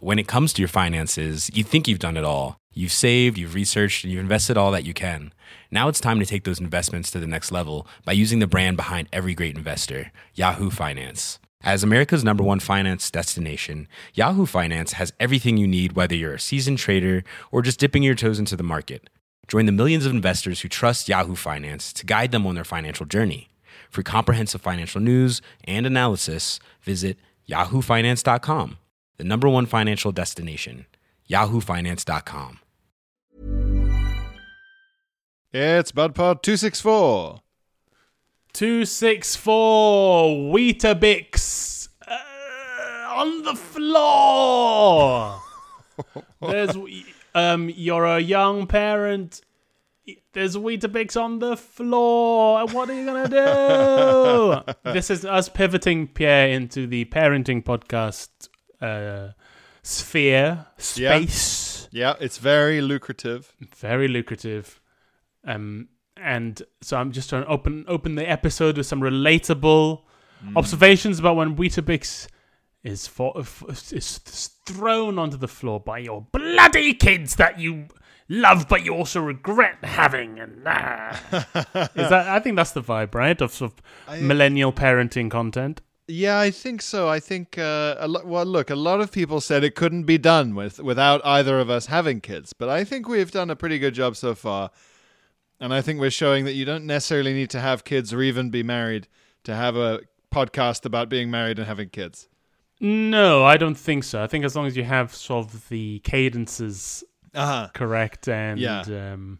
when it comes to your finances, you think you've done it all. You've saved, you've researched, and you've invested all that you can. Now it's time to take those investments to the next level by using the brand behind every great investor, Yahoo Finance. As America's #1 finance destination, Yahoo Finance has everything you need, whether you're a seasoned trader or just dipping your toes into the market. Join the millions of investors who trust Yahoo Finance to guide them on their financial journey. For comprehensive financial news and analysis, visit yahoofinance.com, the #1 financial destination, yahoofinance.com. It's BudPod 264. 264 Weetabix on the floor. There's you're a young parent. There's Weetabix on the floor. What are you gonna do? This is us pivoting Pierre into the parenting podcast space. Yeah, it's very lucrative. Very lucrative. And so I'm just trying to open the episode with some relatable observations about when Weetabix is thrown onto the floor by your bloody kids that you love but you also regret having. And I think that's the vibe, right? Of sort of millennial parenting content. Yeah, I think so. I think a lot of people said it couldn't be done without either of us having kids, but I think we've done a pretty good job so far. And I think we're showing that you don't necessarily need to have kids or even be married to have a podcast about being married and having kids. No, I don't think so. I think as long as you have sort of the cadences correct and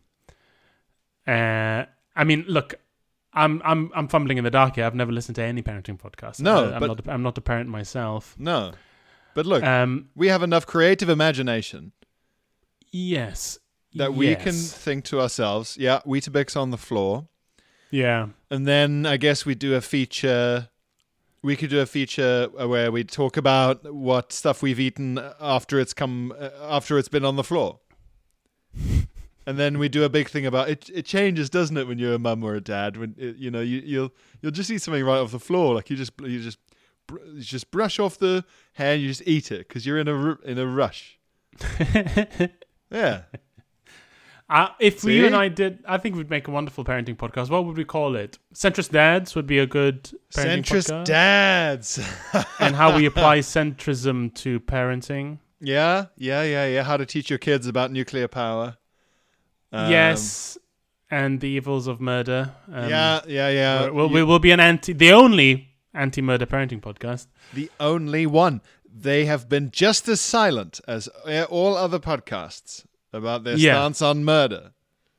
I mean, look, I'm fumbling in the dark here. I've never listened to any parenting podcast. No, I'm not a parent myself. No, but look, we have enough creative imagination. Yes. That we can think to ourselves, Weetabix on the floor. Yeah. And then I guess we do a feature. We could do a feature where we talk about what stuff we've eaten after it's been on the floor. And then we do a big thing about it. It changes, doesn't it, when you're a mum or a dad? When you'll just eat something right off the floor, like you just brush off the hair, and you just eat it because you're in a rush. Yeah. If you and I did, I think we'd make a wonderful parenting podcast. What would we call it? Centrist Dads would be a good parenting podcast. Centrist Dads. And how we apply centrism to parenting. Yeah. How to teach your kids about nuclear power. Yes. And the evils of murder. Yeah. We will be the only anti-murder parenting podcast. The only one. They have been just as silent as all other podcasts about their stance on murder.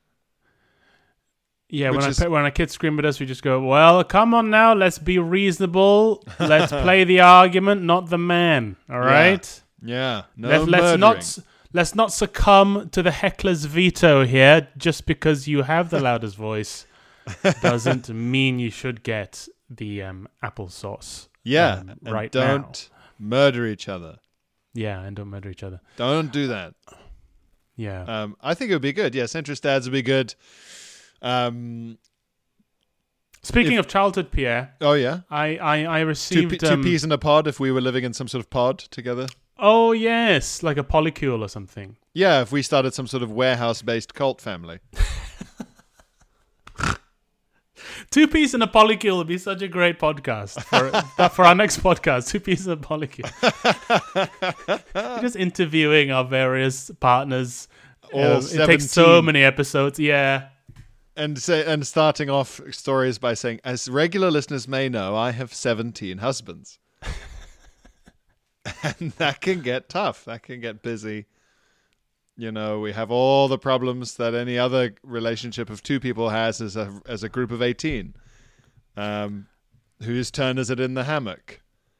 Yeah, when our kids scream at us, we just go, well, come on now, let's be reasonable. Let's play the argument, not the man. All right? Yeah. Let's not succumb to the heckler's veto here. Just because you have the loudest voice doesn't mean you should get the applesauce. Yeah, right and now. Don't murder each other. Yeah, and don't murder each other. Don't do that. Yeah. I think it would be good. Yeah, centrist dads would be good. Speaking of childhood, Pierre. Oh, yeah? I received... Two peas in a pod if we were living in some sort of pod together. Oh, yes. Like a polycule or something. Yeah, if we started some sort of warehouse-based cult family. Two Peas in a Polycule would be such a great podcast for our next podcast. Two Peas in a Polycule. Just interviewing our various partners. It takes so many episodes. Yeah. And starting off stories by saying, as regular listeners may know, I have 17 husbands. And that can get tough. That can get busy. You know, we have all the problems that any other relationship of two people has as a group of 18. Whose turn is it in the hammock?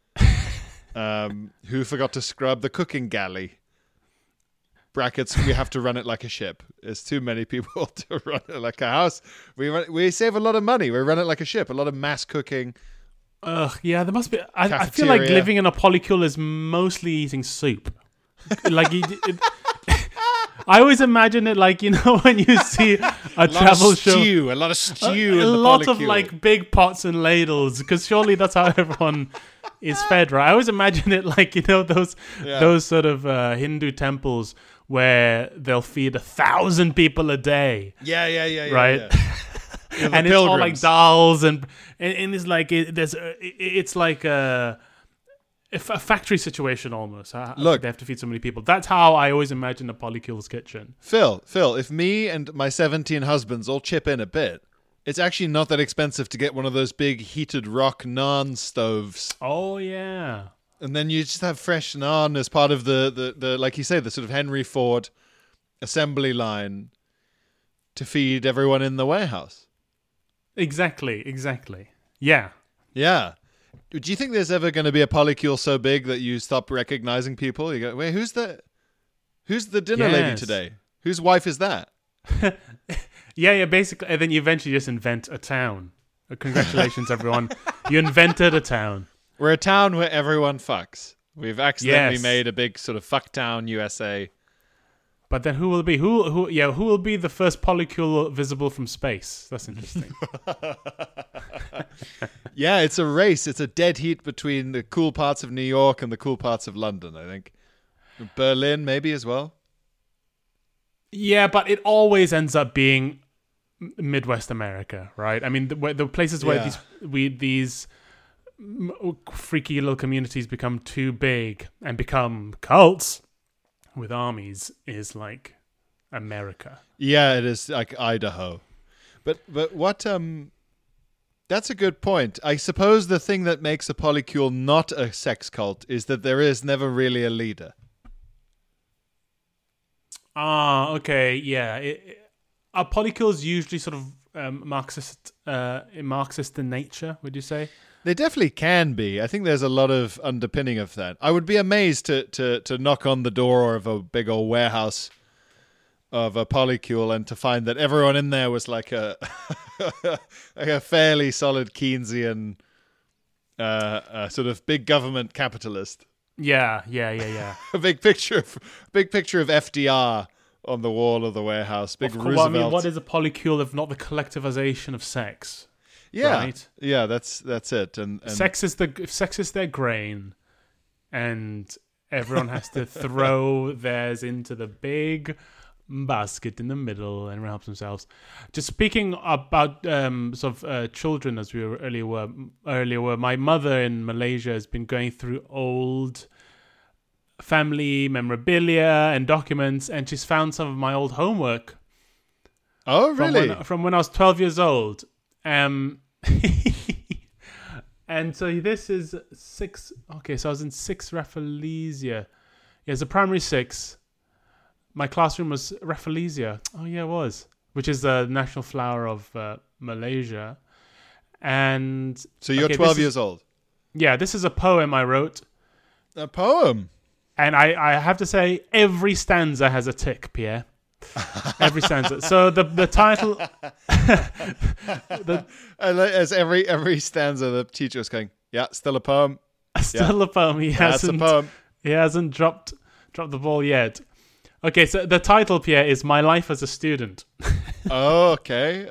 Who forgot to scrub the cooking galley? Brackets, we have to run it like a ship. There's too many people to run it like a house. We save a lot of money. We run it like a ship. A lot of mass cooking. Yeah, there must be. I feel like living in a polycule is mostly eating soup. Like I always imagine it like, when you see a travel show. A lot of stew. A in the lot of polycule. like big pots and ladles, because surely that's how everyone is fed, right? I always imagine it like, those sort of Hindu temples where they'll feed 1,000 people a day. Yeah. Right? Yeah, And it's all like dals and it's like it's like a factory situation almost. Look. They have to feed so many people. That's how I always imagine a polycule's kitchen. Phil, if me and my 17 husbands all chip in a bit, it's actually not that expensive to get one of those big heated rock naan stoves. Oh yeah. And then you just have fresh naan as part of the like you say, the sort of Henry Ford assembly line to feed everyone in the warehouse. Exactly. Yeah. Yeah. Do you think there's ever going to be a polycule so big that you stop recognizing people? You go, wait, who's the dinner lady Yes. today? Whose wife is that? Yeah, basically, and then you eventually just invent a town. Congratulations, everyone. You invented a town. We're a town where everyone fucks. We've accidentally Yes. made a big sort of fuck town, USA. But then who will be? Who will be the first polycule visible from space? That's interesting. Yeah, it's a race. It's a dead heat between the cool parts of New York and the cool parts of London, I think. Berlin, maybe, as well. Yeah, but it always ends up being Midwest America, right? I mean, the places where Yeah. these freaky little communities become too big and become cults with armies is like America. Yeah, it is like Idaho. But what that's a good point. I suppose the thing that makes a polycule not a sex cult is that there is never really a leader. Okay, yeah. Are polycules usually sort of Marxist in nature, would you say? They definitely can be. I think there's a lot of underpinning of that. I would be amazed to knock on the door of a big old warehouse of a polycule and to find that everyone in there was like a like a fairly solid Keynesian sort of big government capitalist. Yeah. A big picture of FDR on the wall of the warehouse. Big Well, Roosevelt. I mean, what is a polycule if not the collectivization of sex? yeah, right? yeah, that's it. And Sex is their grain, and everyone has to throw theirs into the big basket in the middle and help themselves. Just speaking about children, as we were earlier, my mother in Malaysia has been going through old family memorabilia and documents, and she's found some of my old homework. oh, really? From when I was 12 years old. And so this is 6. Okay, so I was in 6 Rafflesia. Yeah, it's a primary 6. My classroom was Rafflesia. Oh, yeah, it was. Which is the national flower of Malaysia. And So you're okay, 12 years old. Yeah, this is a poem I wrote. A poem. And I have to say, every stanza has a tick, Pierre. Every stanza. So the title... As every stanza, the teacher was going, yeah, still a poem. Still a poem. That's a poem. He hasn't dropped the ball yet. Okay, so the title, Pierre, is My Life as a Student. Oh, okay.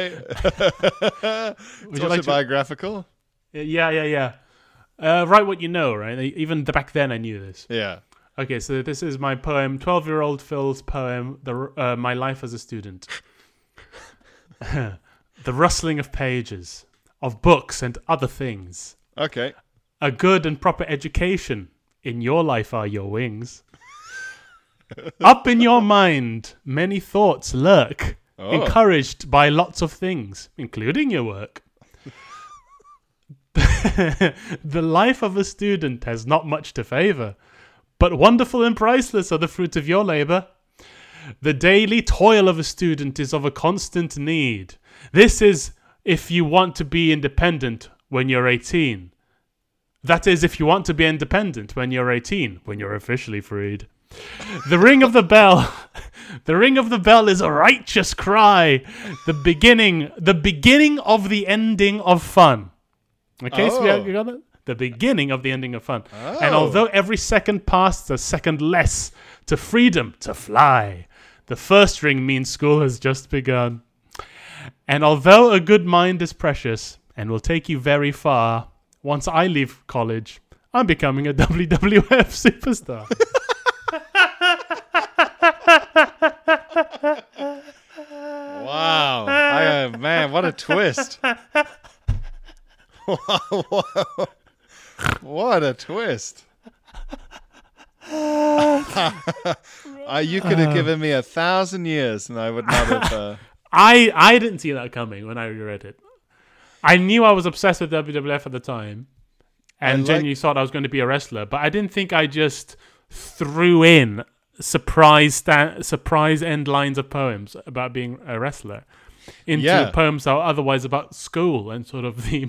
Would you like to... autobiographical? Yeah. Write what you know, right? Even back then I knew this. Yeah. Okay, so this is my poem, 12-year-old Phil's poem, My Life as a Student. The rustling of pages, of books and other things. Okay. A good and proper education. In your life are your wings. Up in your mind, many thoughts lurk, encouraged by lots of things, including your work. The life of a student has not much to favour, but wonderful and priceless are the fruit of your labour. The daily toil of a student is of a constant need. This is if you want to be independent when you're 18. That is, if you want to be independent when you're 18, when you're officially freed. The ring of the bell is a righteous cry. The beginning of the ending of fun. Okay, so you got that? The beginning of the ending of fun. And although every second passed a second less to freedom, to fly. The first ring means school has just begun. And although a good mind is precious and will take you very far, once I leave college, I'm becoming a WWF superstar. Wow. Man, what a twist. What a twist. You could have given me 1,000 years and I would not have... I didn't see that coming when I read it. I knew I was obsessed with WWF at the time and genuinely thought I was going to be a wrestler, but I didn't think I just threw in surprise end lines of poems about being a wrestler into poems that are otherwise about school and sort of the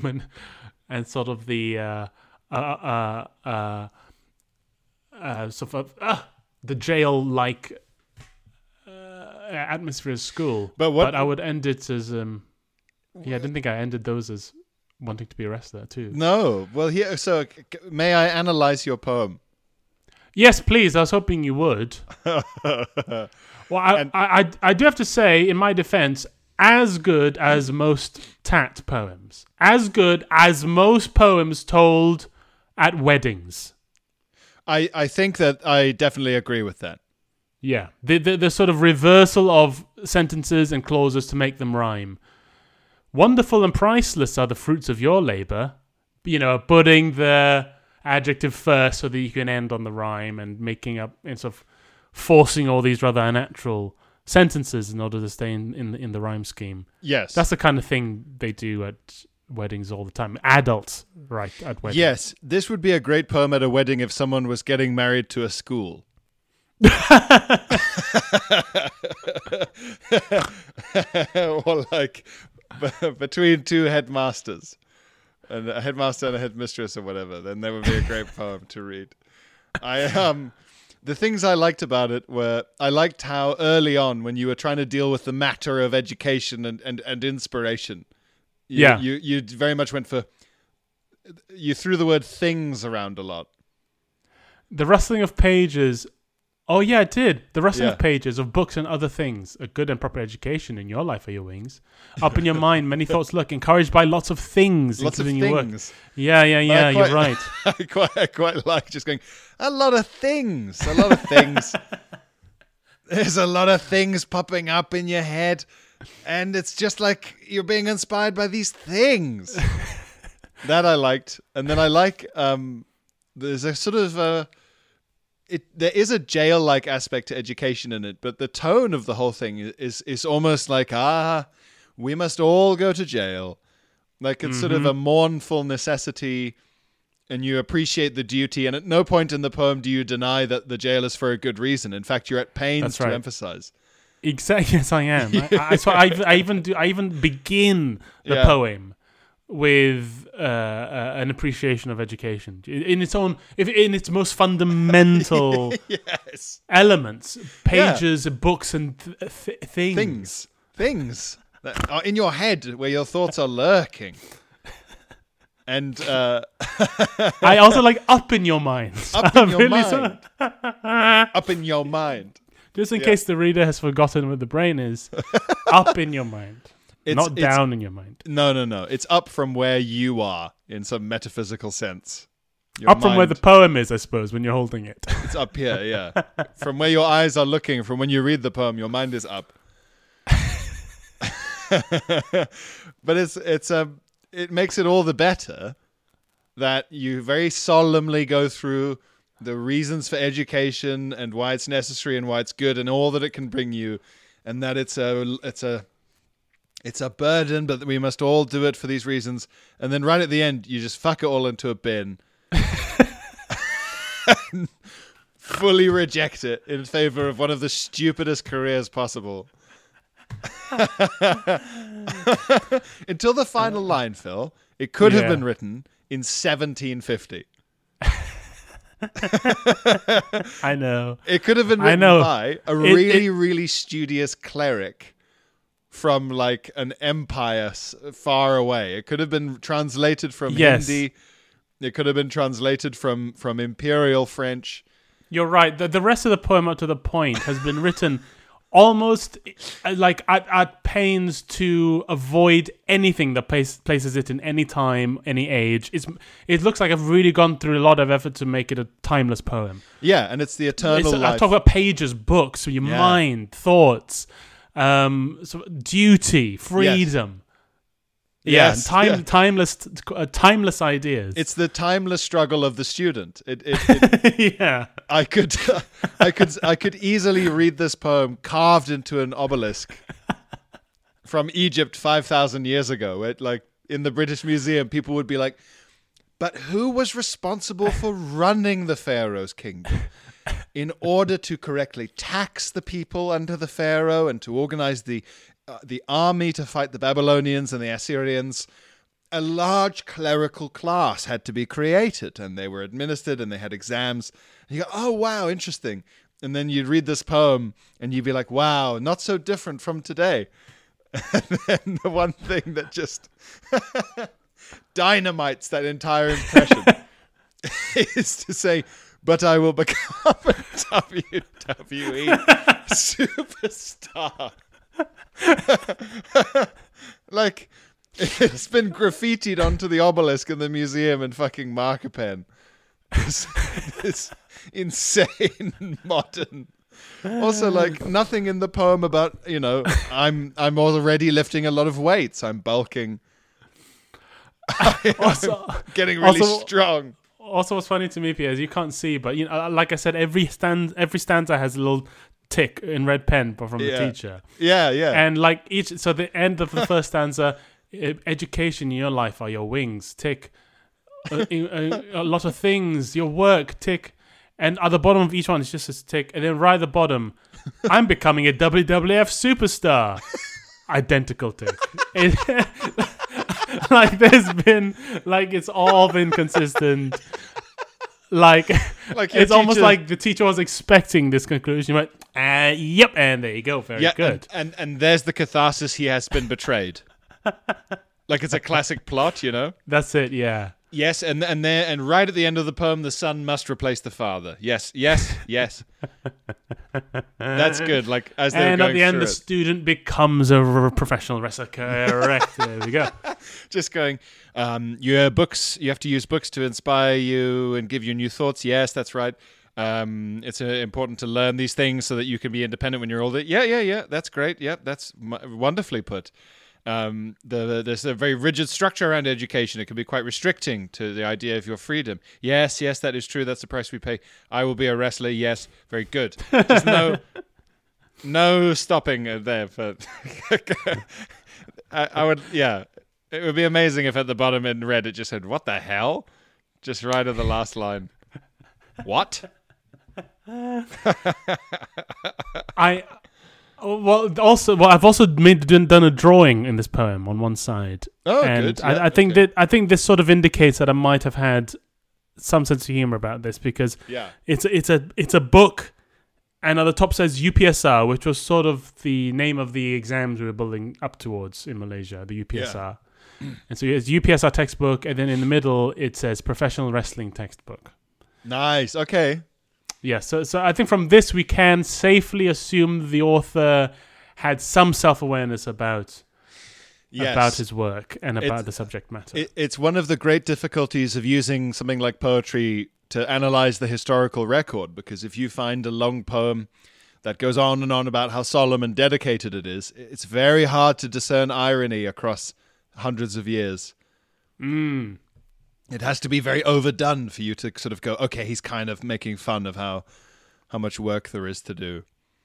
the jail-like atmosphere of school. But I would end it as I didn't think I ended those as wanting to be a wrestler too. No. Well, here. So, may I analyze your poem? Yes, please. I was hoping you would. Well, I do have to say, in my defense, as good as most tat poems, as good as most poems told at weddings. I think that I definitely agree with that. Yeah, the sort of reversal of sentences and clauses to make them rhyme. Wonderful and priceless are the fruits of your labor. You know, putting the adjective first so that you can end on the rhyme and making up and sort of forcing all these rather unnatural sentences in order to stay in the rhyme scheme. Yes. That's the kind of thing they do at weddings all the time. Adults, right, at weddings. Yes, this would be a great poem at a wedding if someone was getting married to a school. Or like between two headmasters. And a headmaster and a headmistress or whatever, then that would be a great poem to read. The things I liked about it were, I liked how early on, when you were trying to deal with the matter of education and inspiration, you very much went for, you threw the word things around a lot. The rustling of pages. Oh, yeah, it did. The rustling of pages of books and other things. A good and proper education in your life are your wings. Up in your mind, many thoughts lurk, encouraged by lots of things, including your work. Yeah, you're right. I quite like just going, a lot of things. There's a lot of things popping up in your head, and it's just like you're being inspired by these things. That I liked. And then I like, there's a sort of... there is a jail-like aspect to education in it, but the tone of the whole thing is almost like, we must all go to jail. Like it's sort of a mournful necessity, and you appreciate the duty, and at no point in the poem do you deny that the jail is for a good reason. In fact, you're at pains to emphasize. Exactly. Yes, I am. I even begin the poem with an appreciation of education in its own, in its most fundamental elements, pages, books, and things that are in your head where your thoughts are lurking. And I also like up in your mind. Up in your mind. Up in your mind. Just in case the reader has forgotten what the brain is, up in your mind. Not down in your mind. No. It's up from where you are in some metaphysical sense. Up from where the poem is, I suppose, when you're holding it. It's up here, yeah. From where your eyes are looking, from when you read the poem, your mind is up. But it makes it all the better that you very solemnly go through the reasons for education and why it's necessary and why it's good and all that it can bring you, and that it's a burden, but we must all do it for these reasons. And then right at the end, you just fuck it all into a bin. And fully reject it in favor of one of the stupidest careers possible. Until the final line, Phil, it could have been written in 1750. I know. It could have been written by a really studious cleric from like an empire far away. It could have been translated from Hindi. It could have been translated from Imperial French. You're right. The rest of the poem up to the point has been written almost like at pains to avoid anything that places it in any time, any age. It looks like I've really gone through a lot of effort to make it a timeless poem. Yeah, and it's the eternal life. I talk about pages, books, your mind, thoughts, duty, freedom. Yes. Timeless ideas. It's the timeless struggle of the student. Yeah. I could easily read this poem carved into an obelisk from Egypt 5,000 years ago. Like in the British Museum, people would be like, "But who was responsible for running the Pharaoh's kingdom in order to correctly tax the people under the Pharaoh and to organize the army to fight the Babylonians and the Assyrians? A large clerical class had to be created, and they were administered, and they had exams." And you go, "Oh, wow, interesting." And then you'd read this poem, and you'd be like, "Wow, not so different from today." And then the one thing that just dynamites that entire impression is to say, "But I will become a WWE superstar." Like, it's been graffitied onto the obelisk in the museum in fucking marker pen. This insane modern. Also, like, nothing in the poem about, I'm already lifting a lot of weights. I'm bulking. I'm getting really strong. Also, what's funny to me, Pierre, is you can't see, but like I said, every stanza has a little tick in red pen from the teacher. Yeah. And like the end of the first stanza, education in your life are your wings, tick. A lot of things, your work, tick. And at the bottom of each one, it's just a tick. And then right at the bottom, I'm becoming a WWF superstar. Identical tick. Like there's been, like it's all been consistent. Like it's almost like the teacher was expecting this conclusion. You went, yep, and there you go. Very good. And there's the catharsis. He has been betrayed. Like it's a classic plot, That's it. Yeah. Yes, and right at the end of the poem, the son must replace the father. Yes. That's good. Like as they're and going at the end, through the student becomes a professional wrestler. Correct. There we go. Just going. Your books. You have to use books to inspire you and give you new thoughts. Yes, that's right. It's important to learn these things so that you can be independent when you're older. Yeah. That's great. Yeah, that's wonderfully put. There's a very rigid structure around education. It can be quite restricting to the idea of your freedom. Yes, that is true. That's the price we pay. I will be a wrestler. Yes, very good. There's no stopping there. But I would, it would be amazing if at the bottom in red it just said, "What the hell?" Just right at the last line. What? I've also done a drawing in this poem on one side. Oh, and good. I think this sort of indicates that I might have had some sense of humor about this because it's a book, and at the top says UPSR, which was sort of the name of the exams we were building up towards in Malaysia, the UPSR. Yeah. And so it's UPSR textbook, and then in the middle it says professional wrestling textbook. Nice. Okay. Yeah, so I think from this we can safely assume the author had some self-awareness about his work and about the subject matter. It's one of the great difficulties of using something like poetry to analyze the historical record, because if you find a long poem that goes on and on about how solemn and dedicated it is, it's very hard to discern irony across hundreds of years. It has to be very overdone for you to sort of go, okay, he's kind of making fun of how much work there is to do.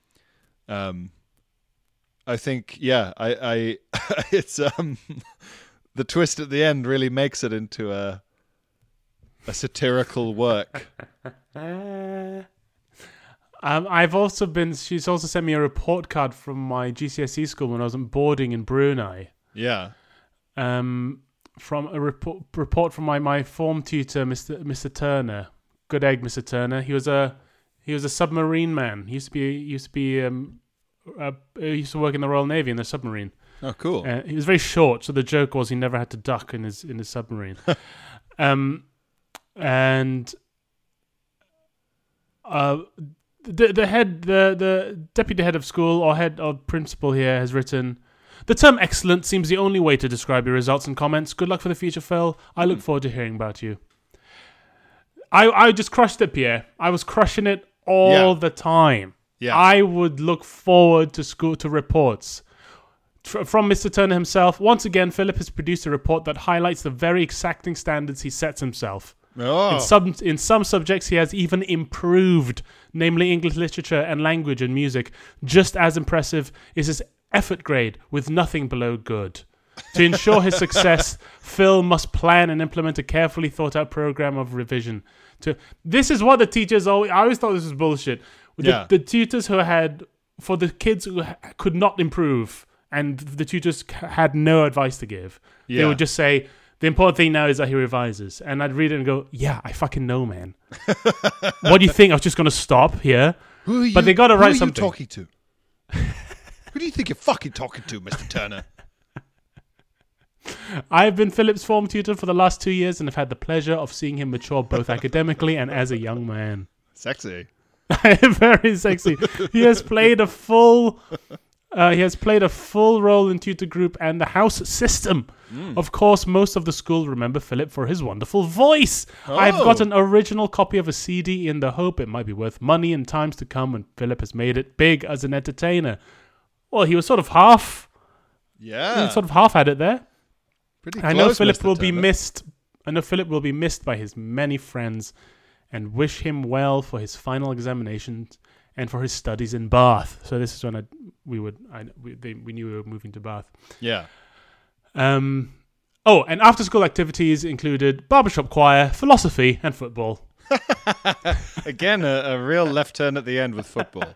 I think, I it's the twist at the end really makes it into a satirical work. She's also sent me a report card from my GCSE school when I was boarding in Brunei. Yeah. From a report from my form tutor, Mr. Turner. Good egg, Mr. Turner. He was a submarine man. He used to work in the Royal Navy in the submarine. Oh, cool. He was very short, so the joke was he never had to duck in his submarine. And the deputy head of school or head of principal here has written, the term excellent seems the only way to describe your results and comments. Good luck for the future, Phil. I look forward to hearing about you. I just crushed it, Pierre. I was crushing it all the time. Yeah. I would look forward to school to reports. From Mr. Turner himself, once again, Philip has produced a report that highlights the very exacting standards he sets himself. Oh. In some subjects, he has even improved, namely English literature and language and music. Just as impressive is his effort grade, with nothing below good. To ensure his success, Phil must plan and implement a carefully thought out program of revision. This is what the teachers always... I always thought this was bullshit. The tutors who had... For the kids who could not improve and the tutors had no advice to give, they would just say, the important thing now is that he revises. And I'd read it and go, yeah, I fucking know, man. What do you think? I was just going to stop here? But they got to write something. Who are you talking to? Who do you think you're fucking talking to, Mr. Turner? I've been Philip's form tutor for the last 2 years and have had the pleasure of seeing him mature both academically and as a young man. Sexy. Very sexy. He has played a full role in tutor group and the house system. Of course, most of the school remember Philip for his wonderful voice. I've got an original copy of a CD in the hope it might be worth money in times to come when Philip has made it big as an entertainer. Well, he was sort of half. Yeah. He sort of half had it there. Pretty close, I know Philip Mr. will be Turner. missed. I know Philip will be missed by his many friends, and wish him well for his final examinations and for his studies in Bath. So this is when we knew we were moving to Bath. Yeah. And after-school activities included barbershop choir, philosophy, and football. Again, a real left turn at the end with football.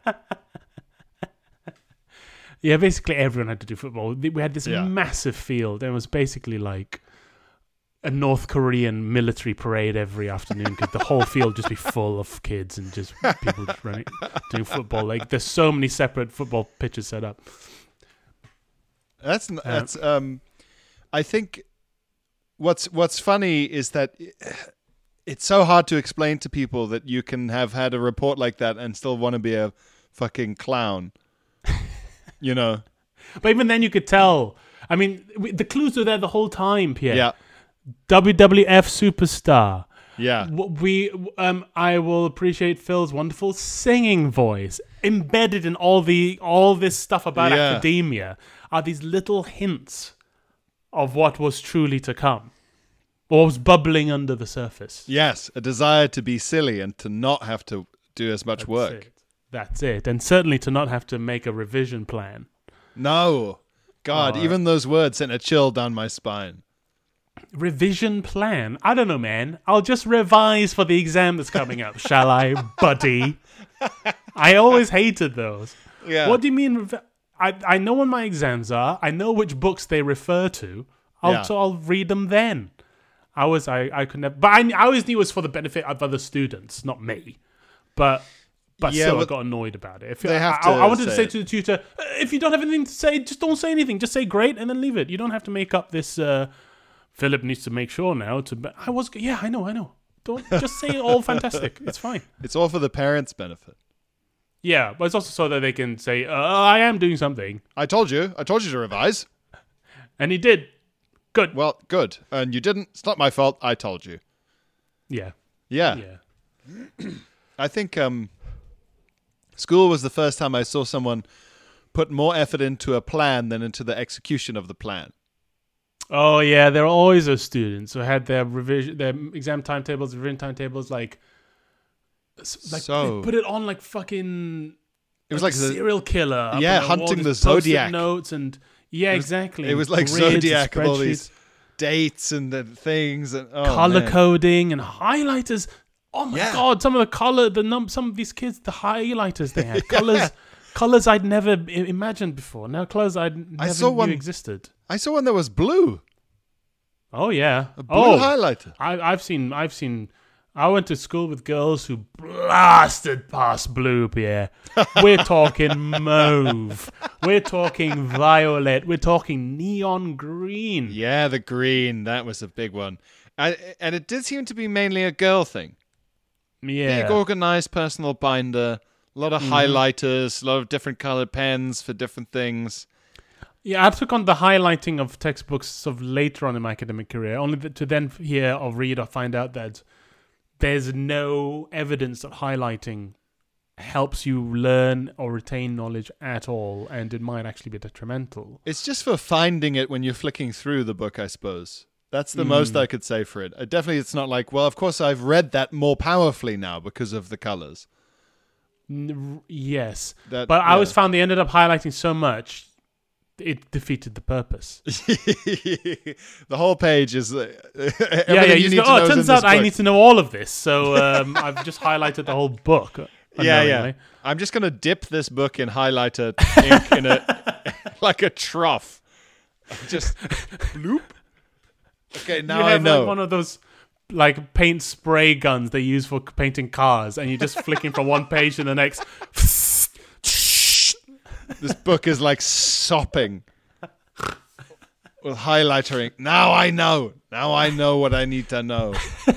Yeah, basically everyone had to do football. We had this massive field, and it was basically like a North Korean military parade every afternoon because the whole field just be full of kids and just people just running, doing football. Like there's so many separate football pitches set up. That's I think what's funny is that it's so hard to explain to people that you can have had a report like that and still want to be a fucking clown. You know. But even then you could tell. I mean, the clues were there the whole time, Pierre. Yeah. WWF superstar. Yeah. I will appreciate Phil's wonderful singing voice. Embedded in all this stuff about academia are these little hints of what was truly to come. Or was bubbling under the surface. Yes, a desire to be silly and to not have to do as much work. That's it. And certainly to not have to make a revision plan. No. God, even those words sent a chill down my spine. Revision plan? I don't know, man. I'll just revise for the exam that's coming up, shall I, buddy? I always hated those. Yeah. What do you mean? I know when my exams are. I know which books they refer to. So I'll read them then. I could never, but I always knew it was for the benefit of other students, not me. But still, I got annoyed about it. I wanted to say to the tutor, if you don't have anything to say, just don't say anything. Just say great and then leave it. You don't have to make up this. Philip needs to make sure now to. I know. Don't just say all fantastic. It's fine. It's all for the parents' benefit. Yeah, but it's also so that they can say, I am doing something. I told you to revise. And he did. Good. Well, good. And you didn't. It's not my fault. I told you. Yeah. I think school was the first time I saw someone put more effort into a plan than into the execution of the plan. Oh yeah, there are always those students who had their exam timetables, revision timetables, like they put it on like fucking. It was like a serial killer. Yeah, hunting the Zodiac notes and exactly. It was like Zodiac with all these dates and the things and color coding and highlighters. Oh my god! Some of these kids, the highlighters they had, colors I'd never imagined before. Now colors I never knew existed. I saw one that was blue. Oh yeah, a blue highlighter. I've seen. I went to school with girls who blasted past blue, Pierre. We're talking mauve. We're talking violet. We're talking neon green. Yeah, the green. That was a big one. And it did seem to be mainly a girl thing. Yeah. Big organized personal binder, a lot of highlighters, a lot of different colored pens for different things. Yeah, I took on the highlighting of textbooks sort of later on in my academic career, only to then hear or read or find out that there's no evidence that highlighting helps you learn or retain knowledge at all, and it might actually be detrimental. It's just for finding it when you're flicking through the book, I suppose. That's the most I could say for it. Definitely, it's not like, well, of course, I've read that more powerfully now because of the colors. Yes. That- But I yeah. always found they ended up highlighting so much, it defeated the purpose. The whole page is everything Yeah, you you need go, to know it is in turns this out I book." need to know all of this, so I've just highlighted the whole book. Yeah. unknowingly. I'm just gonna dip this book in highlighter ink in a like a trough. Just bloop. Okay, now You I have know. like one of those like paint spray guns they use for painting cars, and you're just flicking from one page to the next. This book is like sopping with highlighter ink. Now I know. Now I know what I need to know.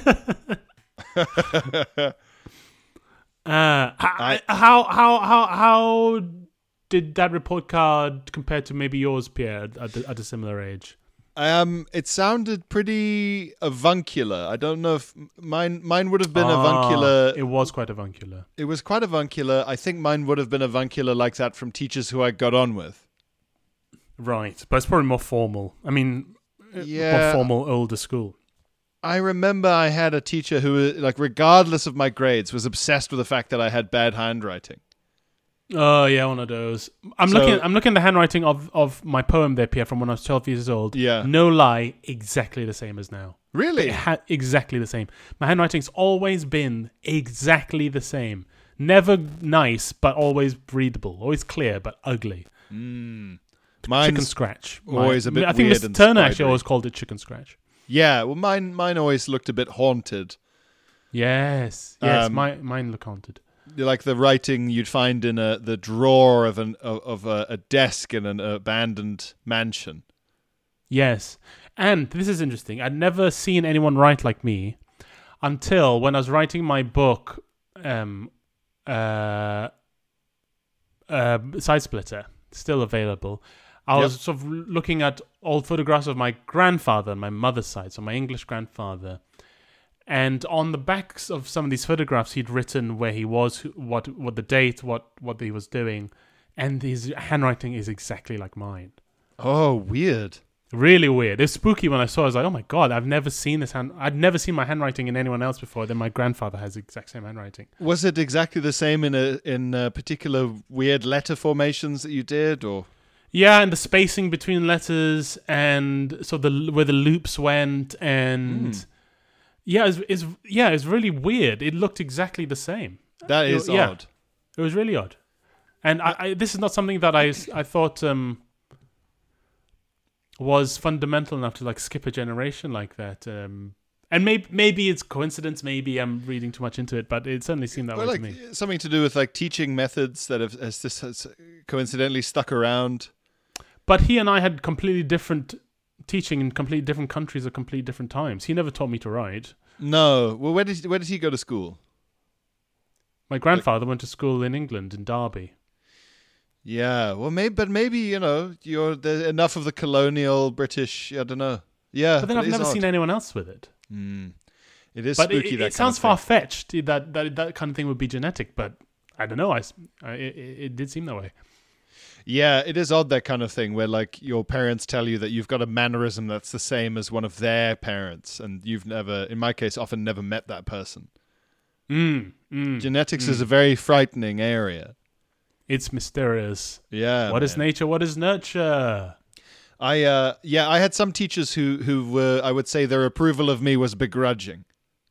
How did that report card compare to maybe yours, Pierre, at a similar age? It sounded pretty avuncular. I don't know if mine would have been avuncular. It was quite avuncular. It was quite avuncular. I think mine would have been avuncular like that from teachers who I got on with. Right, but it's probably more formal. I mean, Yeah. more formal, older school. I remember I had a teacher who, like, regardless of my grades, was obsessed with the fact that I had bad handwriting. Oh yeah, one of those. I'm So- looking at the handwriting of my poem there, Pierre, from when I was 12 years old. Yeah. No lie, exactly the same as now. Really? Exactly the same. My handwriting's always been exactly the same. Never nice, but always readable. Always clear, but ugly. Chicken Mine's scratch. always a bit I think weird Mr. and Turner actually spidery. always called it chicken scratch. Yeah, well, mine always looked a bit haunted. Yes, mine look haunted. Like the writing you'd find in the drawer of a desk in an abandoned mansion. Yes. And this is interesting. I'd never seen anyone write like me until when I was writing my book, Side Splitter, still available. I was sort of looking at old photographs of my grandfather on my mother's side, so my English grandfather. And on the backs of some of these photographs, he'd written where he was, what the date, what he was doing. And his handwriting is exactly like mine. Oh, weird. Really weird. It was spooky when I saw it. I was like, oh my God, I've never seen this I'd never seen my handwriting in anyone else before. Then my grandfather has the exact same handwriting. Was it exactly the same in particular weird letter formations that you did, or? Yeah, and the spacing between letters and so where the loops went and yeah, it's really weird. It looked exactly the same. That is Yeah. odd. It was really odd. And I this is not something that I thought was fundamental enough to like skip a generation like that. And maybe it's coincidence. Maybe I'm reading too much into it, but it certainly seemed that Well, way like to me. something to do with like teaching methods that has coincidentally stuck around. But he and I had completely different teaching in completely different countries at completely different times. He never taught me to write. No. Well, where did he go to school? My grandfather went to school in England, in Derby. Yeah. Well, maybe you know there's enough of the colonial British. I don't know. Yeah. But then it I've is never odd. seen anyone else with it. It is But spooky. it sounds far-fetched that kind of thing would be genetic, but I don't know. It did seem that way. Yeah, it is odd, that kind of thing where like your parents tell you that you've got a mannerism that's the same as one of their parents, and you've never, in my case, often never met that person. Genetics is a very frightening area. It's mysterious. Yeah. What is man. nature? What is nurture? I had some teachers who were, I would say, their approval of me was begrudging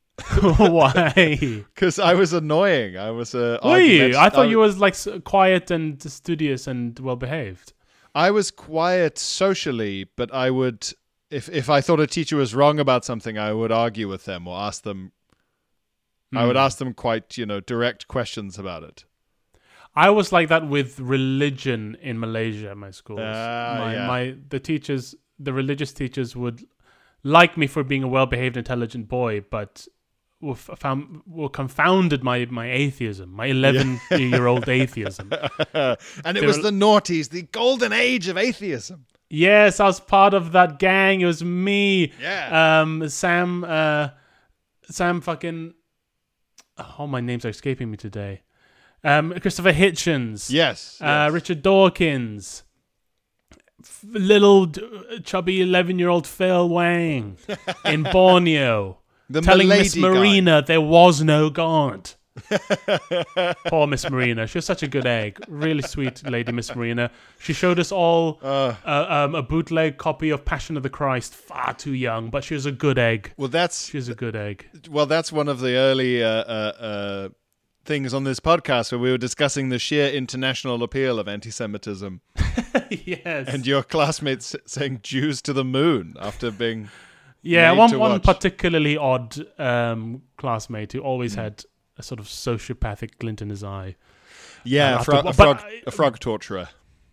Why? because I was annoying. I was Were you? I thought you was like quiet and studious and well behaved. I was quiet socially, but I would, if I thought a teacher was wrong about something, I would argue with them or ask them. I would ask them quite, direct questions about it. I was like that with religion in Malaysia at my schools. Yeah. The religious teachers would like me for being a well-behaved, intelligent boy, but confounded my atheism, my 11-year-old atheism. And it was the noughties, the golden age of atheism. Yes, I was part of that gang. It was me. Yeah. Sam fucking... Oh, my names are escaping me today. Christopher Hitchens. Yes. Richard Dawkins. Little chubby 11-year-old Phil Wang in Borneo. Telling Miss Marina there was no God. Poor Miss Marina. She was such a good egg. Really sweet lady, Miss Marina. She showed us all a bootleg copy of Passion of the Christ. Far too young, but she was a good egg. She was a good egg. Well, that's one of the early things on this podcast where we were discussing the sheer international appeal of anti-Semitism. Yes. And your classmates saying Jews to the moon after being... Yeah, one particularly odd classmate who always had a sort of sociopathic glint in his eye. Yeah, a frog torturer.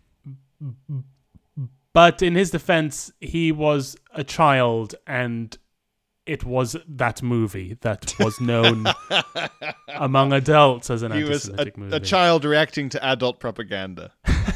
But in his defense, he was a child, and it was that movie that was known among adults as an anti-Semitic movie. A child reacting to adult propaganda.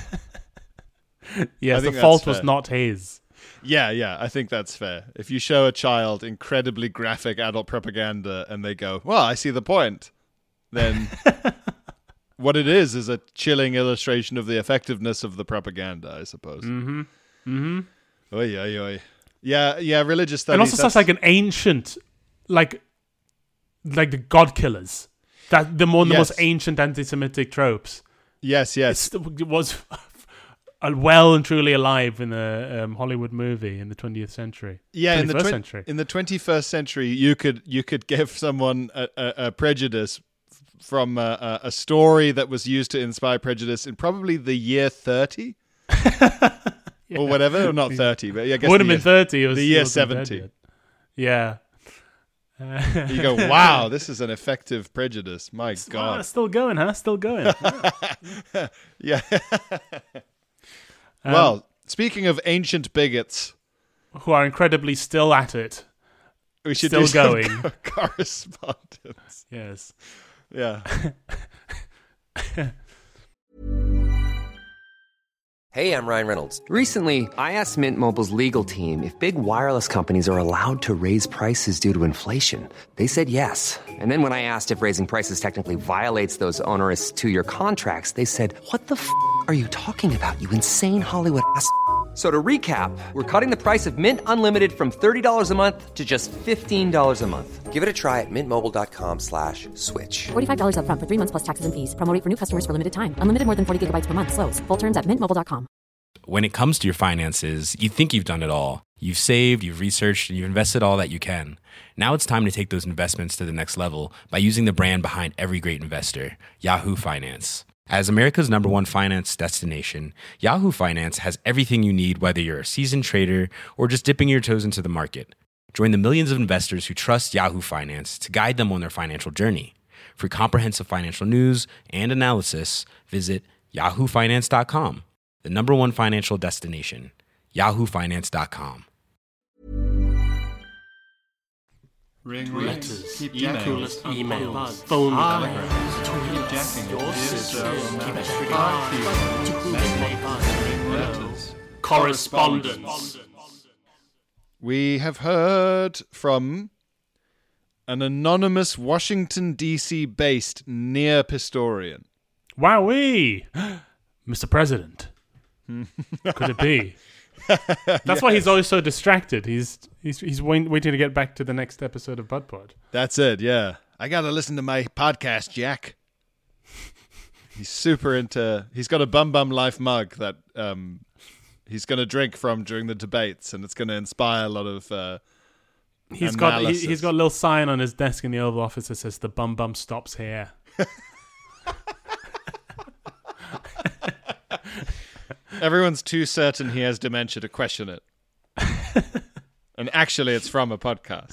Yes, the fault was not his. Yeah, I think that's fair. If you show a child incredibly graphic adult propaganda and they go, well, I see the point, then what it is a chilling illustration of the effectiveness of the propaganda, I suppose. Mm-hmm. Mm-hmm. Oy. Yeah, religious studies. And also such like an ancient, like the God killers. That the most ancient anti-Semitic tropes. Yes. It was well and truly alive in a Hollywood movie in the 20th century. Yeah, 21st century. In the 21st century, you could give someone a prejudice from a story that was used to inspire prejudice in probably the year 30 or whatever, or not 30, but I guess would have been 30. It was the year 70. Yeah. You go, wow, this is an effective prejudice. My God. Still going, huh? Still going. Yeah. Well, speaking of ancient bigots who are incredibly still at it, we should still do some going. correspondence. Yes. Yeah. Hey, I'm Ryan Reynolds. Recently, I asked Mint Mobile's legal team if big wireless companies are allowed to raise prices due to inflation. They said yes. And then when I asked if raising prices technically violates those onerous 2-year contracts, they said, "What the f*** are you talking about, you insane Hollywood ass?" So to recap, we're cutting the price of Mint Unlimited from $30 a month to just $15 a month. Give it a try at mintmobile.com/switch. $45 up front for 3 months plus taxes and fees. Promo rate for new customers for limited time. Unlimited more than 40 gigabytes per month. Slows full terms at mintmobile.com. When it comes to your finances, you think you've done it all. You've saved, you've researched, and you've invested all that you can. Now it's time to take those investments to the next level by using the brand behind every great investor, Yahoo Finance. As America's #1 finance destination, Yahoo Finance has everything you need, whether you're a seasoned trader or just dipping your toes into the market. Join the millions of investors who trust Yahoo Finance to guide them on their financial journey. For comprehensive financial news and analysis, visit yahoofinance.com, the #1 financial destination, yahoofinance.com. Ring Letters, keep emails, emails, phone telegrams, telegrams, jacking, your letters, correspondence. We have heard from an anonymous Washington, D.C. based near Pistorian. Wowee! Mr. President. Could it be? That's why he's always so distracted. He's waiting to get back to the next episode of BudPod. That's it, yeah. I got to listen to my podcast, Jack. He's super into... He's got a Bum Bum Life mug that he's going to drink from during the debates, and it's going to inspire a lot of He's got a little sign on his desk in the Oval Office that says, "The Bum Bum stops here." Everyone's too certain he has dementia to question it. And actually, it's from a podcast.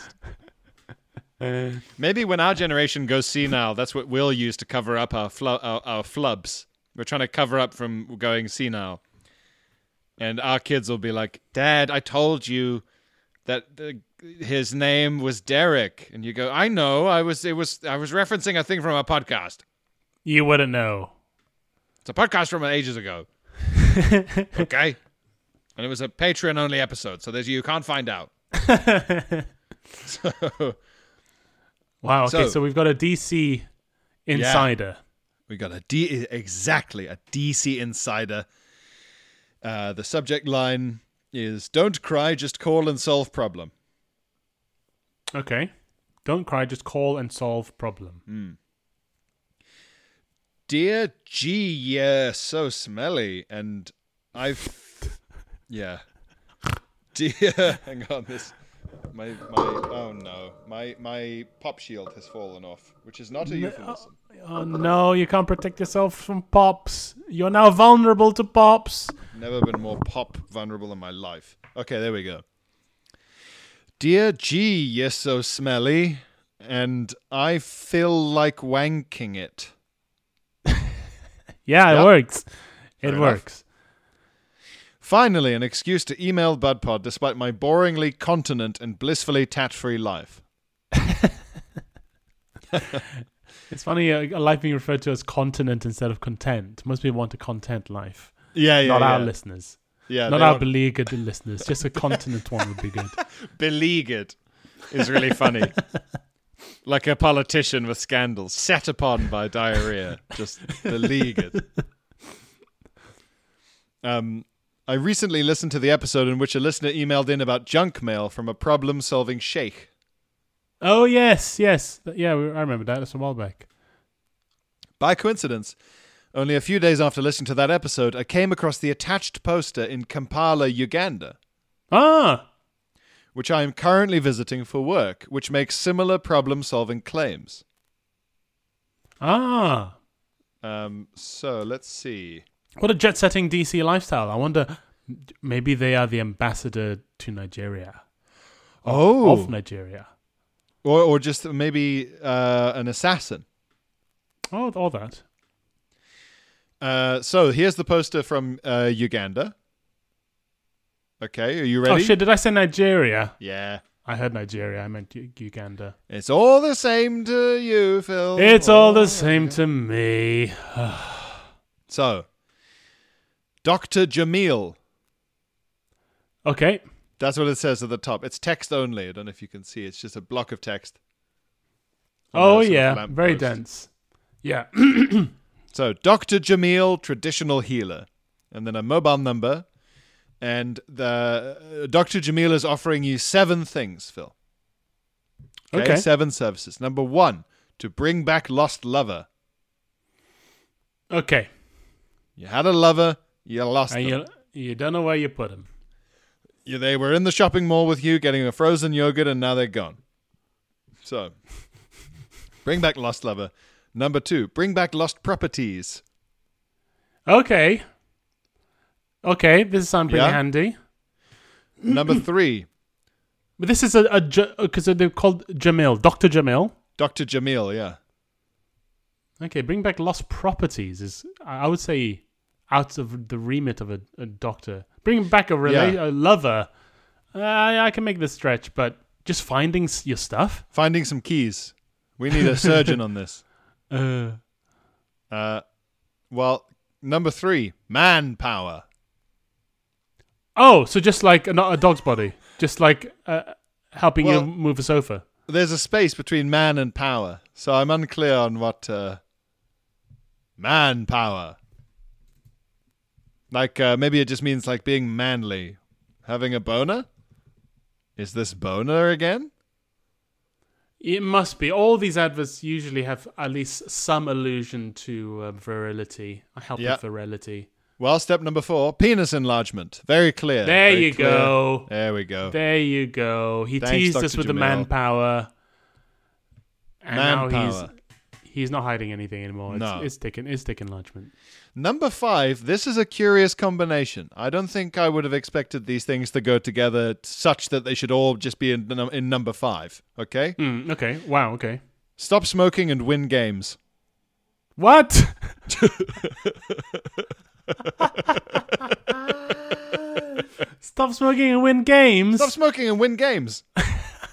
Maybe when our generation goes senile, that's what we'll use to cover up our flubs. We're trying to cover up from going senile. And our kids will be like, "Dad, I told you that his name was Derek. And you go, I know. I was referencing a thing from a podcast. You wouldn't know. It's a podcast from ages ago. Okay. And it was a Patreon-only episode, so you can't find out. So, wow, okay, so we've got a DC insider. We got a DC insider. The subject line is, don't cry, just call and solve problem. Okay. Don't cry, just call and solve problem. Dear G, yeah, so smelly. And yeah. Dear, hang on, my pop shield has fallen off, which is not a euphemism. Oh no, you can't protect yourself from pops. You're now vulnerable to pops. Never been more pop vulnerable in my life. Okay, there we go. Dear G, you're so smelly, and I feel like wanking it. Yeah, it works. It works. Finally, an excuse to email BudPod despite my boringly continent and blissfully tat-free life. It's funny, a life being referred to as continent instead of content. Most people want a content life. Not our listeners. Yeah, not our beleaguered listeners. Just a continent one would be good. Beleaguered is really funny. Like a politician with scandals, set upon by diarrhea. Just beleaguered. I recently listened to the episode in which a listener emailed in about junk mail from a problem-solving sheikh. Oh, yes. Yeah, I remember that. That's a while back. By coincidence, only a few days after listening to that episode, I came across the attached poster in Kampala, Uganda. Ah! Which I am currently visiting for work, which makes similar problem-solving claims. Ah! So, let's see. What a jet-setting DC lifestyle. I wonder, maybe they are the ambassador to Nigeria. Of Nigeria. Or just maybe an assassin. Oh, all that. So here's the poster from Uganda. Okay, are you ready? Oh shit, did I say Nigeria? Yeah. I heard Nigeria, I meant Uganda. It's all the same to you, Phil. It's all the same to me. So, Dr. Jamil. Okay. That's what it says at the top. It's text only. I don't know if you can see. It's just a block of text. Oh, yeah. Very dense. Yeah. So, Dr. Jamil, traditional healer. And then a mobile number. And the Dr. Jamil is offering you 7 things, Phil. Okay. 7 services. Number 1, to bring back lost lover. Okay. You had a lover, you lost them. You don't know where you put them. They were in the shopping mall with you getting a frozen yogurt, and now they're gone. So, bring back lost lover. Number 2, bring back lost properties. Okay. Okay, this sounds pretty handy. Number 3. But this is because they're called Jamil. Dr. Jamil. Dr. Jamil, yeah. Okay, bring back lost properties is, I would say, out of the remit of a doctor. Bring back a lover. I can make this stretch, but just finding your stuff? Finding some keys. We need a surgeon on this. Well, number 3, manpower. Oh, so just like a dog's body. Just like helping you move a sofa. There's a space between man and power, so I'm unclear on what manpower. Like, maybe it just means like being manly. Having a boner? Is this boner again? It must be. All these adverts usually have at least some allusion to virility. Virility. Well, step number 4, penis enlargement. Very clear. There Very you clear. go. There we go. There you go. He Thanks, teased Dr. us with Jamil. the manpower. And now Manpower. he's not hiding anything anymore. No. It's dick enlargement. Number 5, this is a curious combination. I don't think I would have expected these things to go together such that they should all just be in number 5. Okay? Okay. Wow, okay. Stop smoking and win games. What? Stop smoking and win games? Stop smoking and win games.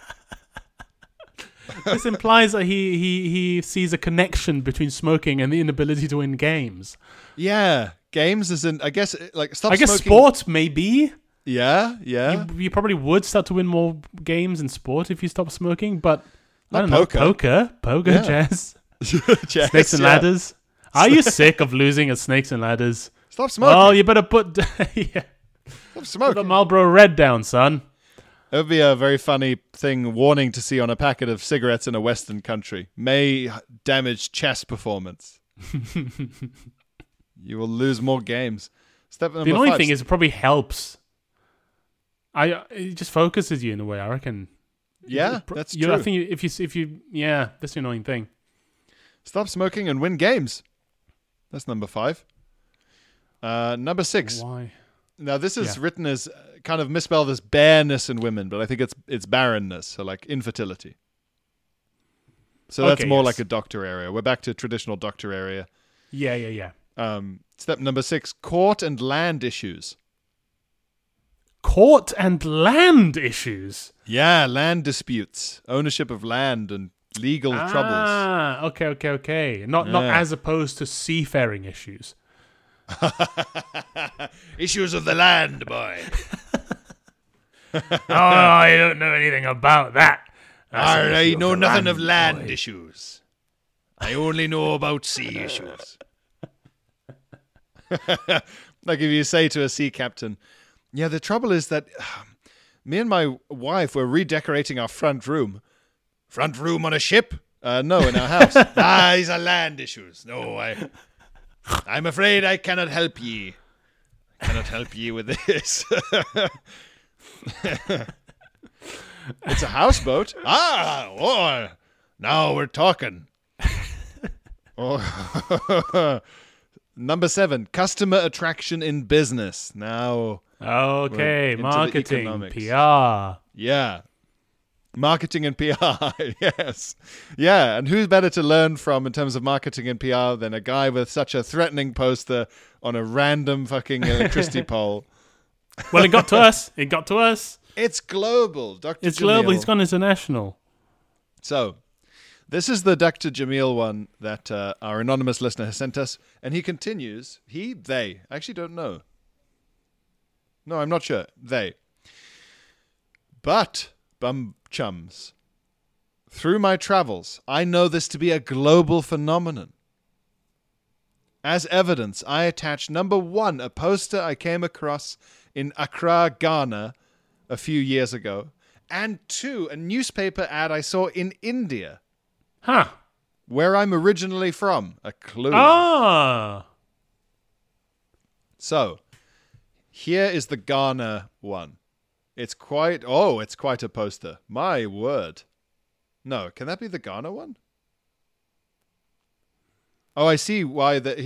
This implies that he sees a connection between smoking and the inability to win games. Yeah, games isn't. I guess like stop. I guess smoking. sport maybe. Yeah, yeah. You probably would start to win more games in sport if you stop smoking, but I Not don't know. poker. Poker, Yeah. chess, Chess, snakes and yeah. ladders. Are you sick of losing at snakes and ladders? Stop smoking. Well, you better put Stop put the smoking. Marlboro Red down, son. It would be a very funny warning to see on a packet of cigarettes in a Western country. May damage chess performance. You will lose more games. Step number The annoying 5. thing is it probably helps. It just focuses you in a way, I reckon. Yeah, that's I true. think if you yeah, that's the annoying thing. Stop smoking and win games. That's number 5. Number 6. Why? Now this is Yeah. written as kind of misspelled as bareness in women, but I think it's barrenness, so like infertility. So that's Okay, more yes. like a doctor area. We're back to traditional doctor area. Yeah. Step number 6: court and land issues. Court and land issues. Yeah, land disputes, ownership of land, and legal troubles. Ah, okay. Not Yeah. as opposed to seafaring issues. Issues of the land, boy. Oh, I don't know anything about that. I know nothing of land issues. I only know about sea issues. Like if you say to a sea captain, yeah, the trouble is that me and my wife were redecorating our front room. Front room on a ship? No, in our house. These are land issues. No, I'm afraid I cannot help ye. I cannot help ye with this. It's a houseboat. Now we're talking. Number 7, customer attraction in business. Now, Okay, into the marketing, economics. PR. yeah. Marketing and PR, yes. Yeah, and who's better to learn from in terms of marketing and PR than a guy with such a threatening poster on a random fucking electricity pole? Well, it got to us. It's global, Dr. It's global. Jamil. He's gone international. So, this is the Dr. Jamil one that our anonymous listener has sent us, and he continues. They. I actually don't know. No, I'm not sure. They. But, bum chums, through my travels, I know this to be a global phenomenon. As evidence, I attach number 1, a poster I came across in Accra, Ghana, a few years ago, and 2, a newspaper ad I saw in India, Huh. where I'm originally from. A clue. Ah. So, here is the Ghana one. It's quite a poster. My word. No, can that be the Ghana one? Oh, I see why they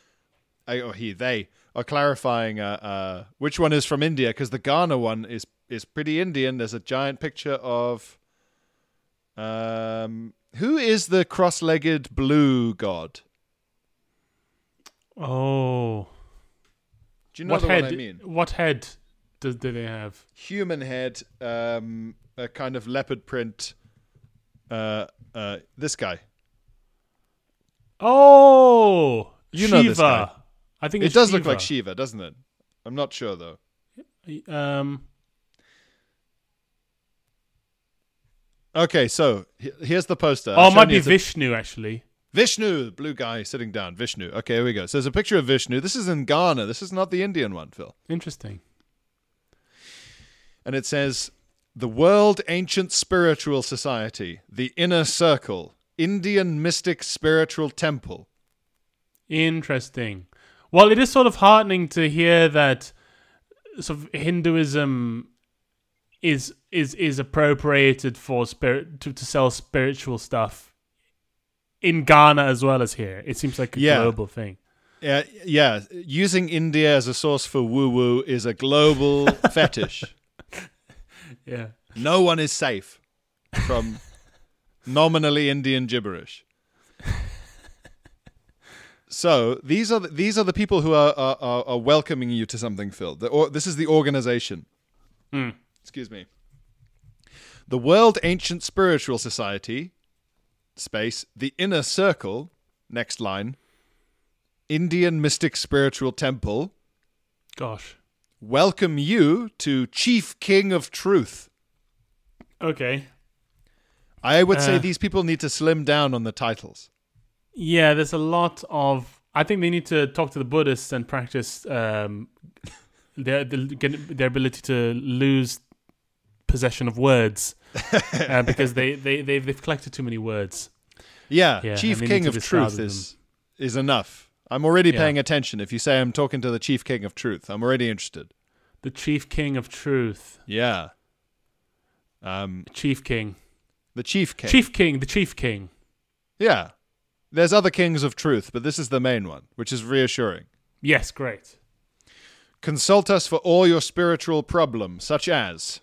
are clarifying which one is from India, because the Ghana one is pretty Indian. There's a giant picture of who is the cross-legged blue god? Oh. Do you know What the head? one I mean? What head do they have? Human head, a kind of leopard print. This guy. Oh, You Shiva. know this guy. I think It it's does Shiva. look like Shiva, doesn't it? I'm not sure though. Okay, so here's the poster. Oh, I've it might shown be you. It's a- Vishnu actually. Vishnu, blue guy sitting down. Vishnu. Okay, here we go. So there's a picture of Vishnu. This is in Ghana. This is not the Indian one, Phil. Interesting. And it says, the World Ancient Spiritual Society, the Inner Circle, Indian Mystic Spiritual Temple. Interesting. Well, it is sort of heartening to hear that sort of Hinduism is appropriated for to sell spiritual stuff in Ghana as well as here. It seems like a global thing. Yeah. Using India as a source for woo-woo is a global fetish. Yeah. No one is safe from nominally Indian gibberish. So these are the people who are welcoming you to something, Phil. This is the organization. Excuse me. The World Ancient Spiritual Society, space, the inner circle, next line, Indian mystic spiritual temple, Gosh. welcome you to Chief King of Truth. Okay. I would say these people need to slim down on the titles. Yeah, there's a lot of. I think they need to talk to the Buddhists and practice their ability to lose possession of words because they've collected too many words. Yeah, Yeah, Chief and they King need of to Truth discard is enough. I'm already Yeah. paying attention. If you say I'm talking to the Chief King of Truth, I'm already interested. The Chief King of Truth. Yeah. Chief King. The Chief King. Chief King. The Chief King. Yeah. There's other kings of truth, but this is the main one, which is reassuring. Yes, great. Consult us for all your spiritual problems, such as.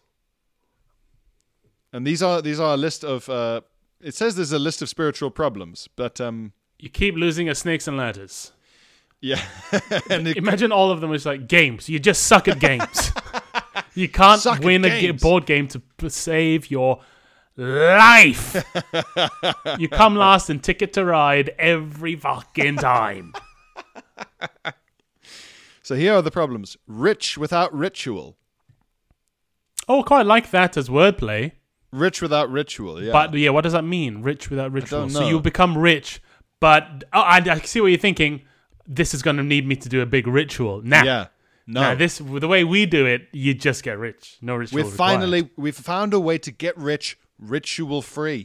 And these are a list of. It says there's a list of spiritual problems, but You keep losing at snakes and ladders. yeah. And it- Imagine all of them as like games. You just suck at games. You can't Suck at win a games. board game to save your life. You come last in Ticket to Ride every fucking time. so here are the problems: rich without ritual, Oh, I quite like that as wordplay. rich without ritual. Yeah, But yeah, what does that mean? Rich without ritual. don't So know. you become rich, but I see what you're thinking. This is going to need me to do a big ritual. Nah. yeah. No, Nah, this the way we do it, you just get rich. No ritual. we've found a way to get rich, ritual free.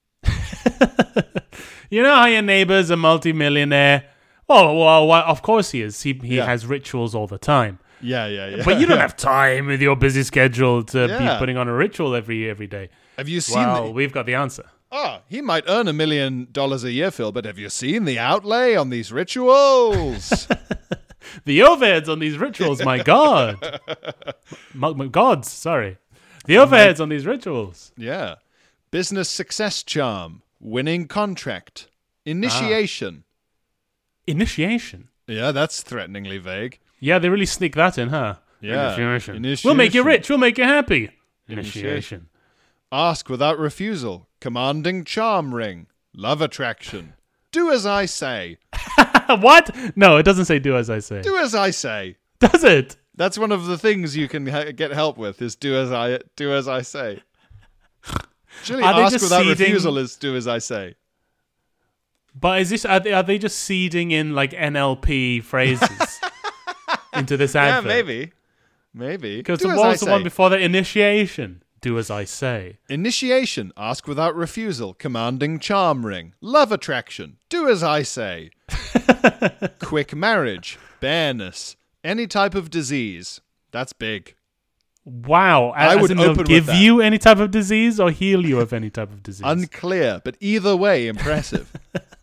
You know how your neighbor's a multimillionaire? Oh, well, of course he is. He Yeah. has rituals all the time. Yeah. But you don't have time with your busy schedule to Yeah. be putting on a ritual every day. Have you seen? Well, we've got the answer. He might earn $1 million a year, Phil, but have you seen the outlay on these rituals? The overheads on these rituals, my God. My gods, sorry. The overheads on these rituals. Yeah. Business success charm, winning contract, initiation. Initiation. Yeah, that's threateningly vague. Yeah, they really sneak that in, huh? Yeah. Initiation. Initiation. We'll make you rich. We'll make you happy. Initiation. Ask without refusal, commanding charm ring, love attraction. Do as I say. What? No, it doesn't say do as I say. Do as I say. Does it? That's one of the things you can get help with is do as I say. Actually, Are they ask just without seeding- refusal is do as I say. But is this are they just seeding in like NLP phrases into this advert? Maybe. Because Do what as I was the one say. before that? Initiation. Do as I say. Initiation, ask without refusal, commanding charm ring, love attraction, do as I say. Quick marriage, bareness, any type of disease. That's big. Wow. I would in they'll open with give that. you any type of disease or heal you of any type of disease. Unclear, but either way, impressive.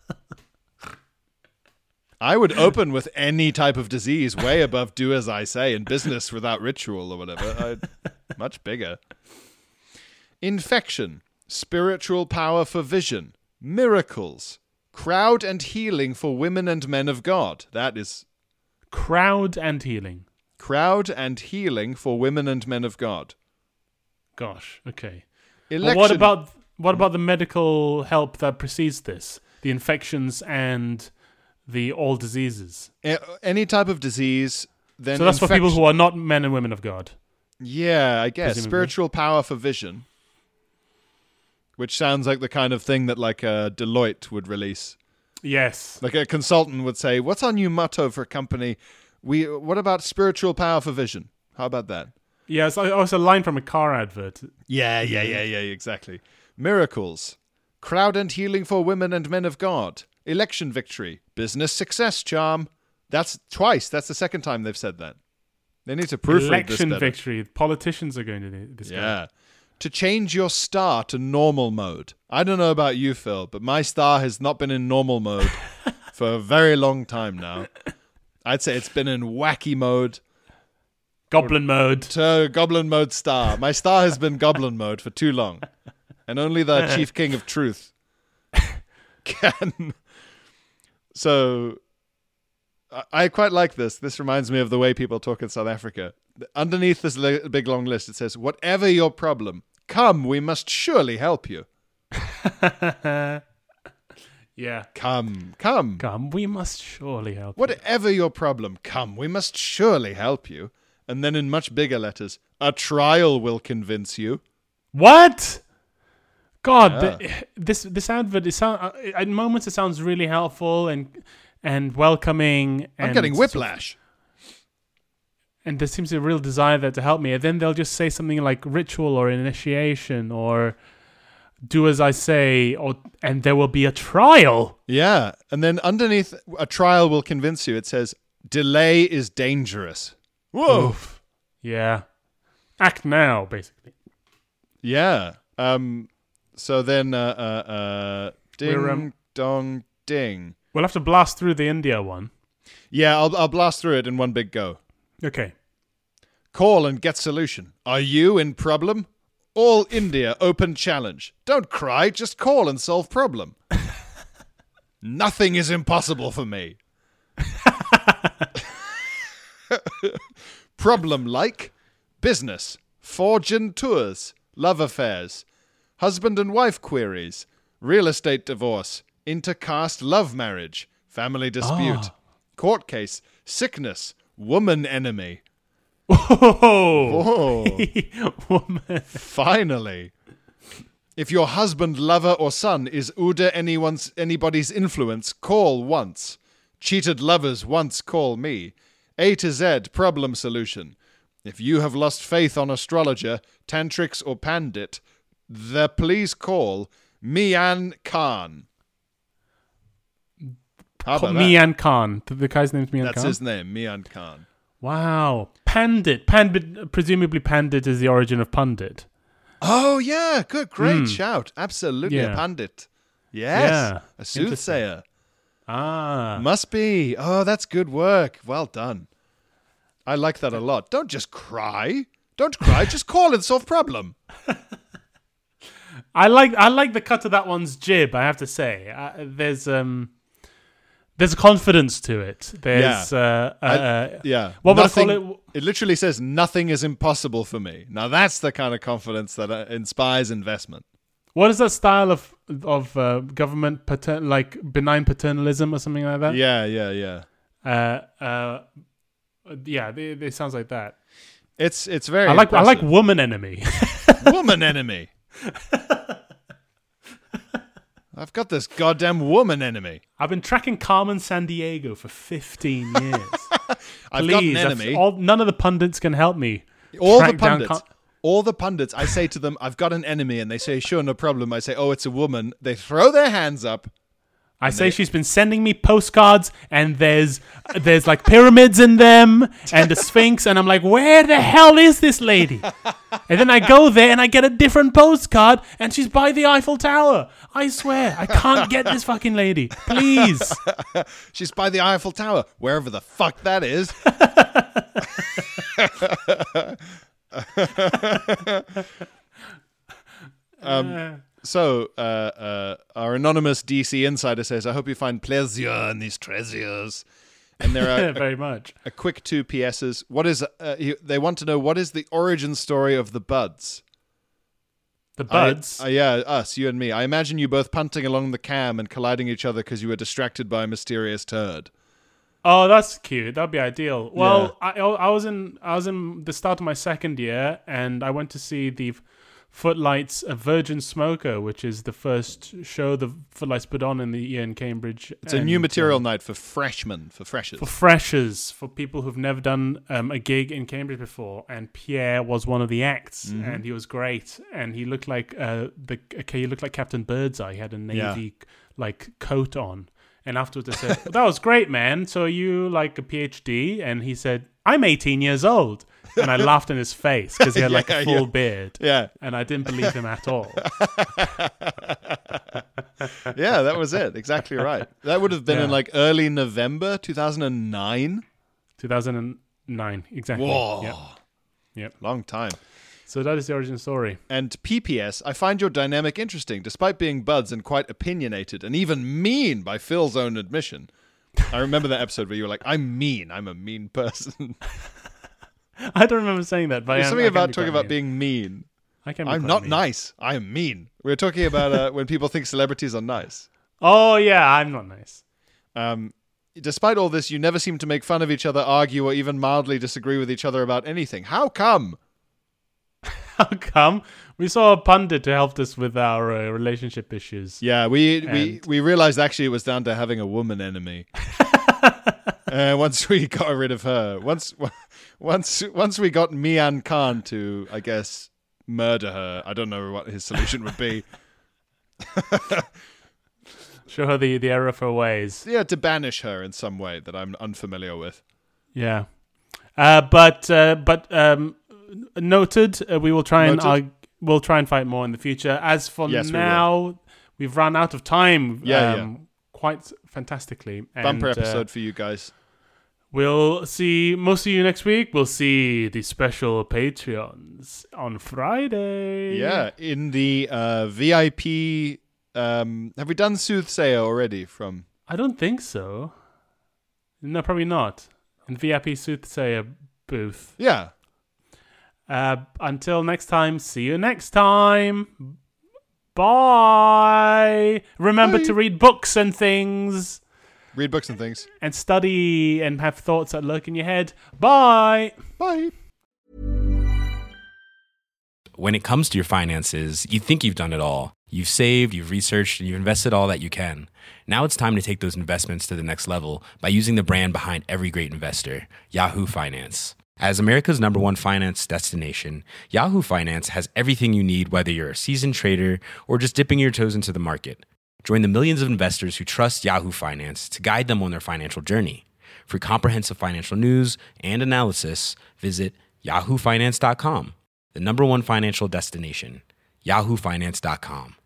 I would open with any type of disease way above do as I say and business without ritual or whatever. Much bigger. Infection, spiritual power for vision, miracles, crowd and healing for women and men of God. That is Crowd and healing. crowd and healing for women and men of God. Gosh. Okay. Election, But what about the medical help that precedes this? The infections and the all diseases. any type of disease. Then So that's for people infection- who are not men and women of God. Yeah, I guess. Presumably. Spiritual power for vision. Which sounds like the kind of thing that like Deloitte would release. Yes. Like a consultant would say, what's our new motto for a company? What about spiritual power for vision? How about that? Yeah, it's a line from a car advert. Yeah, exactly. Miracles. Crowd and healing for women and men of God. Election victory. Business success charm. That's twice. That's the second time they've said that. They need to proofread this Election better. victory. Politicians are going to do this. Yeah. To change your star to normal mode. I don't know about you, Phil, but my star has not been in normal mode for a very long time now. I'd say it's been in wacky mode Goblin mode. to goblin mode star. My star has been goblin mode for too long. And only the Chief King of Truth can. So I quite like this. This reminds me of the way people talk in South Africa. Underneath this big long list, it says, whatever your problem, come, we must surely help you. Yeah. Come. Come, we must surely help you. Whatever your problem, come, we must surely help you. And then in much bigger letters, a trial will convince you. What? God, this advert is at moments it sounds really helpful and welcoming. I'm getting whiplash. And there seems a real desire there to help me. And then they'll just say something like ritual or initiation or do as I say, and there will be a trial. Yeah. And then underneath a trial will convince you, it says, delay is dangerous. Whoa. Oof. Yeah. Act now, basically. Yeah. So then, ding, dong, ding. We'll have to blast through the India one. Yeah, I'll blast through it in one big go. Okay. Call and get solution. Are you in problem? All India open challenge. Don't cry, just call and solve problem. Nothing is impossible for me. Problem like business, fortune tours, love affairs, husband and wife queries, real estate divorce, intercaste love marriage, family dispute, court case, sickness, woman enemy. Oh, Woman. Finally. If your husband, lover, or son is under anybody's influence, call once. Cheated lovers once call me. A to Z problem solution. If you have lost faith on astrologer, tantrics, or pandit, please call Mian Khan. How about that? Mian Khan. The guy's name's Mian Khan? That's his name, Mian Khan. Wow. Pandit. Presumably Pandit is the origin of pundit. Oh, yeah. Good. Great shout. Absolutely. Yeah. A pandit. Yes. Yeah. A soothsayer. Ah. Must be. Oh, that's good work. Well done. I like that a lot. Don't just cry. Don't cry. Just call and solve problem. I like the cut of that one's jib, I have to say. There's a confidence to it. There's yeah. What would I Nothing, call it? It literally says nothing is impossible for me. Now that's the kind of confidence that inspires investment. What is that style of government like benign paternalism or something like that? Yeah. Yeah, it sounds like that. It's very. I like impressive. woman enemy. Woman enemy. I've got this goddamn woman enemy. I've been tracking Carmen Sandiego for 15 years. I've got an enemy. None of the pundits can help me. All the pundits, I say to them, I've got an enemy, and they say, sure, no problem. I say, oh, it's a woman. They throw their hands up. I say she's been sending me postcards, and there's like pyramids in them, and a sphinx, and I'm like, where the hell is this lady? And then I go there, and I get a different postcard, and she's by the Eiffel Tower. I swear, I can't get this fucking lady. Please. She's by the Eiffel Tower, wherever the fuck that is. So, our anonymous DC insider says, I hope you find pleasure in these treasures. And there are very much. A quick 2 PSs. What is? They want to know, what is the origin story of the Buds? The Buds? Yeah, us, you and me. I imagine you both punting along the cam and colliding each other because you were distracted by a mysterious turd. Oh, that's cute. That'd be ideal. Well, yeah. I was in the start of my second year, and I went to see the Footlights A Virgin Smoker, which is the first show the Footlights put on in the year in Cambridge. It's a new material night for freshmen, for freshers. For freshers, for people who've never done a gig in Cambridge before. And Pierre was one of the acts, and he was great. And he looked like he looked like Captain Birdseye. He had a navy like coat on. And afterwards I said, that was great, man. So you like a PhD? And he said, I'm 18 years old. And I laughed in his face because he had like a full beard. Yeah. And I didn't believe him at all. Yeah, that was it. Exactly right. That would have been in like early November 2009. 2009, exactly. Whoa. Yep. Long time. So that is the origin story. And PPS, I find your dynamic interesting, despite being buds and quite opinionated and even mean by Phil's own admission. I remember that episode where you were like, I'm mean. I'm a mean person. I don't remember saying that. But There's something about talking about being mean. I'm not nice. I am mean. We're talking about when people think celebrities are nice. Oh, yeah, I'm not nice. Despite all this, you never seem to make fun of each other, argue, or even mildly disagree with each other about anything. How come? How come? We saw a pundit who helped us with our relationship issues. Yeah, we realized actually it was down to having a woman enemy. Once we got rid of her, once we got Mian Khan to, I guess, murder her. I don't know what his solution would be. Show her the error of her ways. Yeah, to banish her in some way that I'm unfamiliar with. Yeah, but noted. We will try and we'll try and fight more in the future. As for now, we've run out of time. Quite fantastically. Bumper episode for you guys. We'll see most of you next week. We'll see the special Patreons on Friday. Yeah, in the VIP. Have we done Soothsayer already? I don't think so. No, probably not. In VIP Soothsayer booth. Yeah. Until next time, see you next time. Bye. Remember to read books and things. Read books and things. And study and have thoughts that lurk in your head. Bye. Bye. When it comes to your finances, you think you've done it all. You've saved, you've researched, and you've invested all that you can. Now it's time to take those investments to the next level by using the brand behind every great investor, Yahoo Finance. As America's #1 finance destination, Yahoo Finance has everything you need, whether you're a seasoned trader or just dipping your toes into the market. Join the millions of investors who trust Yahoo Finance to guide them on their financial journey. For comprehensive financial news and analysis, visit yahoofinance.com, the #1 financial destination, yahoofinance.com.